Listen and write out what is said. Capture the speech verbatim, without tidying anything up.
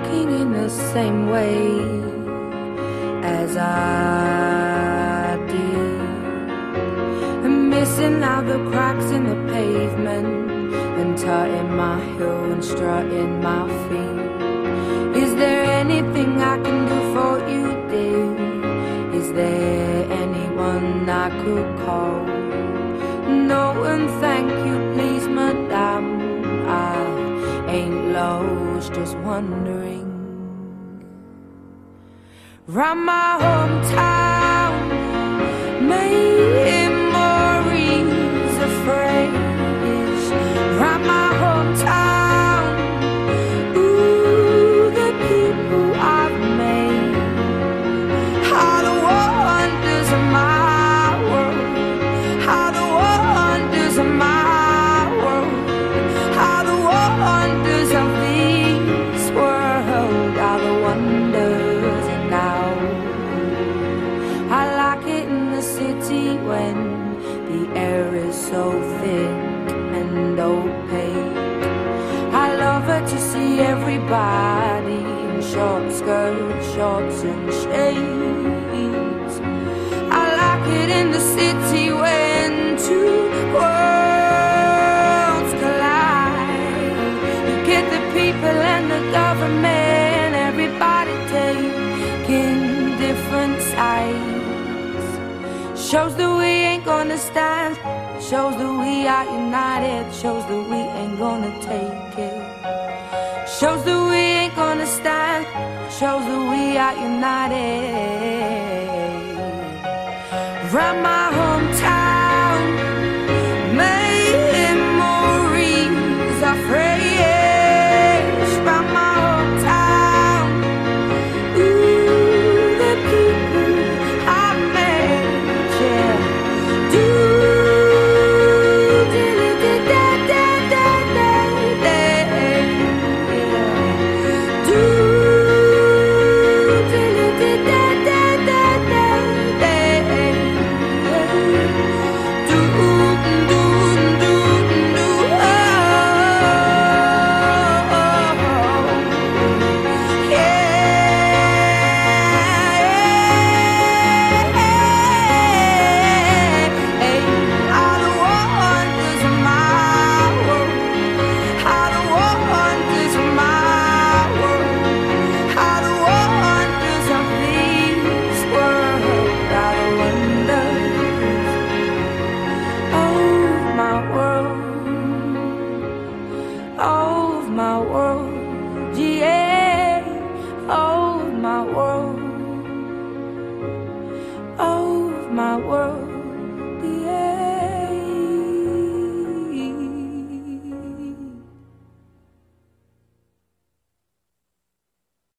walking in the same way as I did, and missing out the cracks in the pavement, and tutting my heel and strutting my feet. Is there anything I can do for you, dear? Is there anyone I could call? No, and thank you, please, madame. I ain't lost, just wondering. Round my hometown, memories of phrase. Round my hometown, ooh, the people I've made. How the wonders of my world, how the wonders of my world, how the wonders of this world, how the wonders of now. I like it in the city when the air is so thick and opaque. I love it to see everybody in short skirts, shorts and shades. I like it in the city when two worlds collide. You get the people and the government, everybody taking different sides. Shows that we ain't gonna stand, shows that we are united, shows that we ain't gonna take it. Shows that we ain't gonna stand, shows that we are united. Round my hometown, memories are fresh. Round my hometown, ooh, the people I met, yeah. Do, do, do, da, da, da, da, da, yeah. Do, do, do, da, da, da, da, da, yeah. Do, do, do, do, oh, yeah. How the wonders of my world, how the wonders of my world, how the wonders of this world, how the wonders of my world, of my world.